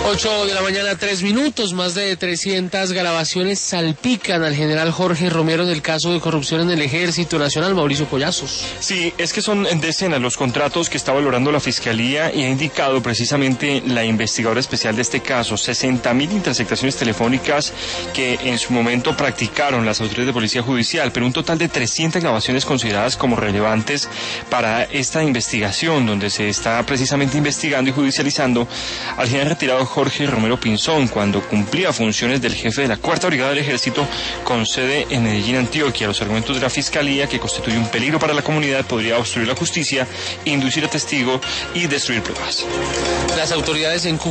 8 de la mañana, 3 minutos. Más de 300 grabaciones salpican al general Jorge Romero en el caso de corrupción en el Ejército Nacional. Mauricio Collazos. Sí, es que son decenas los contratos que está valorando la Fiscalía y ha indicado precisamente la investigadora especial de este caso, 60.000 interceptaciones telefónicas que en su momento practicaron las autoridades de Policía Judicial, pero un total de 300 grabaciones consideradas como relevantes para esta investigación, donde se está precisamente investigando y judicializando al general retirado Jorge Romero Pinzón cuando cumplía funciones del jefe de la Cuarta Brigada del Ejército con sede en Medellín, Antioquia. Los argumentos de la Fiscalía, que constituye un peligro para la comunidad, podría obstruir la justicia, inducir a testigo y destruir pruebas. Las autoridades en